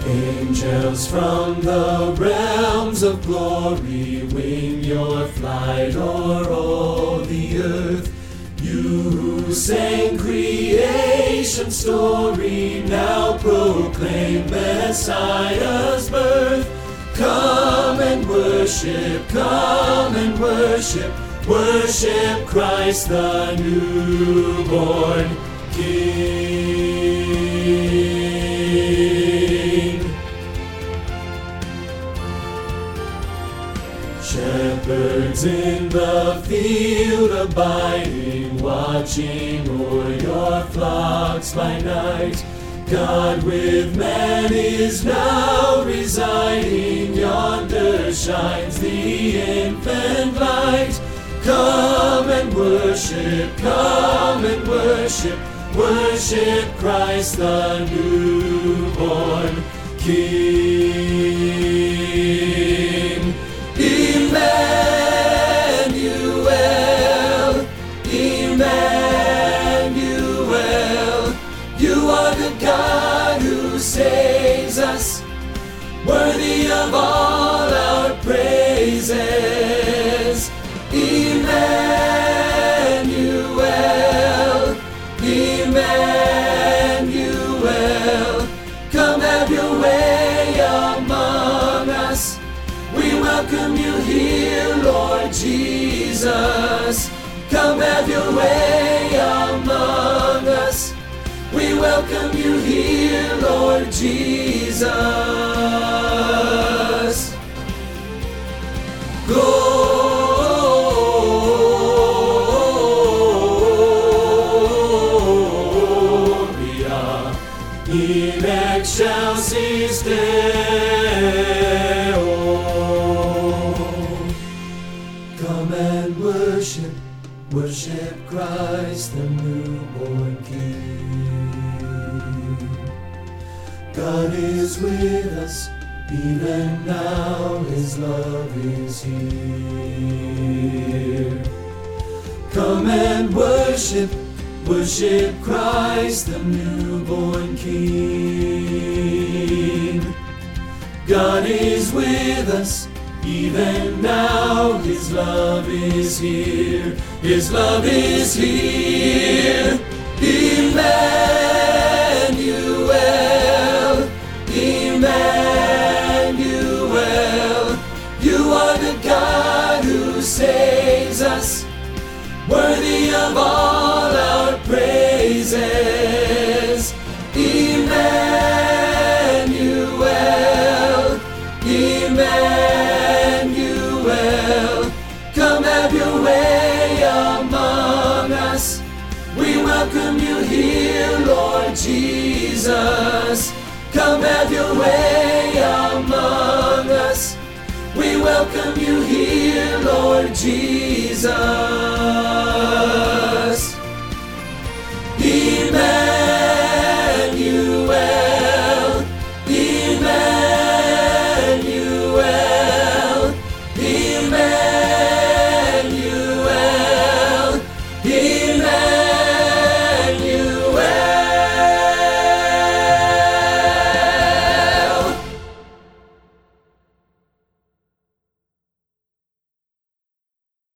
Angels from the realms of glory, wing your flight o'er all the earth. You who sang creation's story, now proclaim Messiah's birth. Come and worship, worship Christ the newborn King. Shepherds in the field abiding, watching o'er your flocks by night. God with man is now residing, yonder shines the infant light. Come and worship, worship Christ the newborn King. Emmanuel, Emmanuel, you are the God who saves us, worthy of all our praises. Emmanuel, Emmanuel, come have your way among us. We welcome you here, Lord Jesus. Come have your way among us. We welcome you here, Lord Jesus. Gloria in excelsis Deo. Come and worship, worship Christ the newborn King. God is with us, even now His love is here. Come and worship, worship Christ the newborn King. God is with us, even now His love is here. His love is here. Emmanuel, Emmanuel, you are the God who saves us, worthy of all our praises. Emmanuel, Emmanuel, come have your way among us. We welcome you here, Lord Jesus. Come have your way among us. We welcome you here, Lord Jesus.